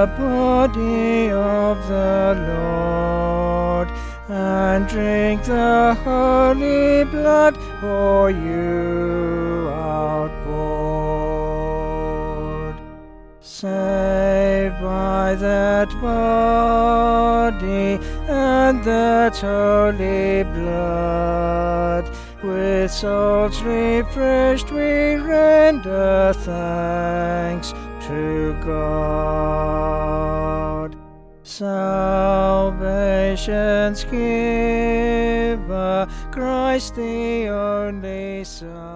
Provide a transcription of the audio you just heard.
the body of the Lord, and drink the holy blood for you outpoured. Saved by that body and that holy blood, with souls refreshed we render thanks to God. Salvation's giver, Christ the only Son,